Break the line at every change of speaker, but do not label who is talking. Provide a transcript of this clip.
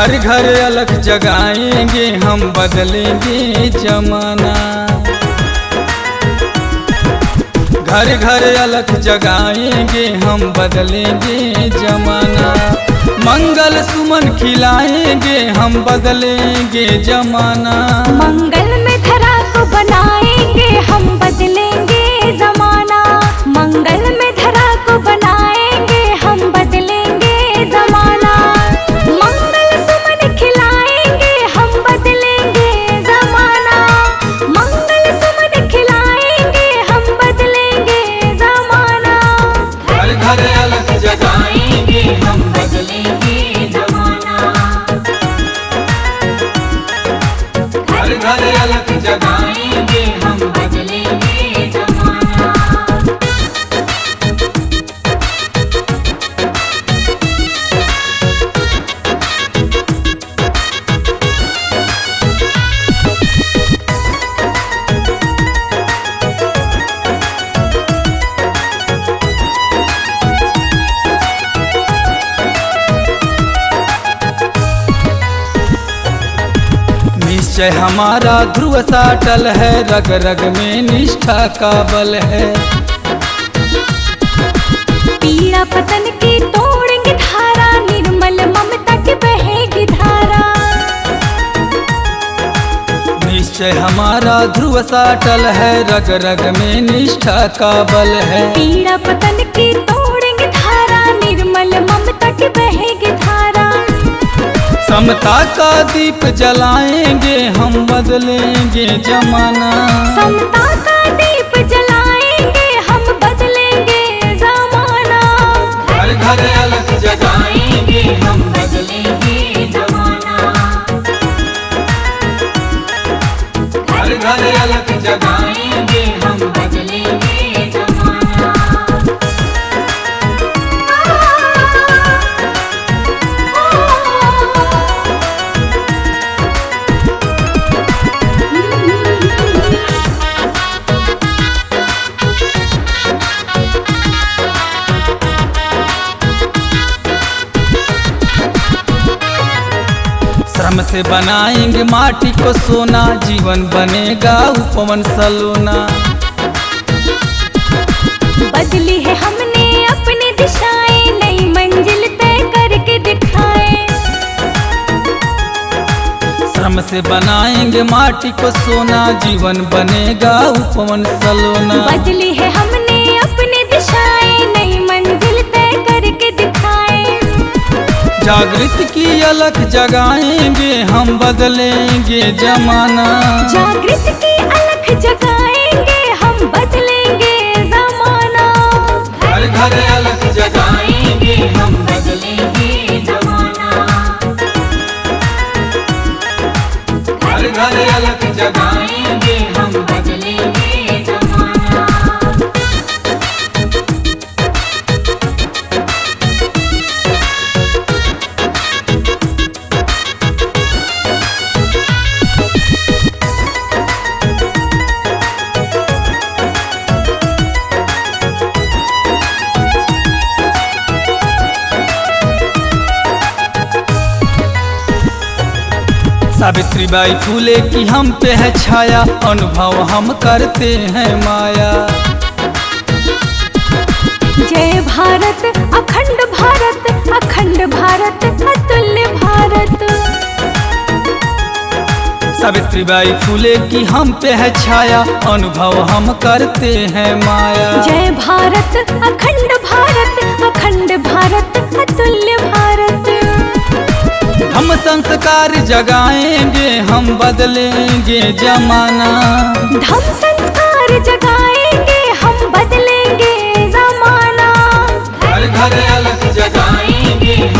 घर घर अलख जगाएंगे हम, बदलेंगे जमाना। घर घर अलख जगाएंगे हम, बदलेंगे जमाना। मंगल सुमन खिलाएंगे हम, बदलेंगे जमाना।
मंगल में धरा को बनाएंगे हम, बदलेंगे जमाना। मंगल में धरा को बनाएंगे हम, बदलेंगे जमाना। मंगल सुमन खिलाएंगे हम, बदलेंगे जमाना। मंगल सुमन खिलाएंगे हम, बदलेंगे जमाना।
घर घर अलख जगाएंगे हम, बदलेंगे जमाना। घर घर अलख जगाएंगे हम, बदलेंगे जमाना। निश्चय हमारा ध्रुव साटल है, रग रग में निष्ठा का बल है।
पीड़ा पतन की तोड़ेंगे धारा, निर्मल ममता की बहेगी धारा।
निश्चय हमारा ध्रुव साटल है, रग रग में निष्ठा का बल है।
पीड़ा पतन की तोड़ेंगे धारा, निर्मल ममता की बहेगी धारा।
समता का दीप जलाएंगे हम, बदलेंगे जमाना।
समता का दीप जलाएंगे हम, बदलेंगे जमाना।
घर घर अलख जगाएंगे हम, बदलेंगे जमाना। घर घर अलख जगाएंगे हम, बदलेंगे जमाना। श्रम से बनाएंगे माटी को सोना, जीवन बनेगा उपवन सलोना।
बदली है हमने अपनी दिशाएं, नई मंजिल तय करके दिखाए।
श्रम से बनाएंगे माटी को सोना, जीवन बनेगा उपवन सलोना।
बदली है हमने अपनी दिशाएं, नई मंजिल तय करके दिखाए।
जागृत की अलख जगाएंगे हम, बदलेंगे जमाना।
जागृत की अलख जगाएंगे हम, बदलेंगे जमाना।
घर घर अलख जगाएंगे हम, बदलेंगे जमाना। घर घर अलख जगाएंगे हम, बदलेंगे जमाना। सावित्रीबाई फूले की हम पे है छाया, अनुभव हम करते हैं माया।
जय भारत अखंड भारत, अखंड भारत अतुल्य भारत।
सावित्रीबाई फूले की हम पे है छाया, अनुभव हम करते हैं माया।
जय भारत अखंड भारत, अखंड भारत अतुल्य भारत।
हम संस्कार जगाएंगे हम, बदलेंगे जमाना।
धम संस्कार जगाएंगे हम, बदलेंगे जमाना।
घर घर अलख जगाएंगे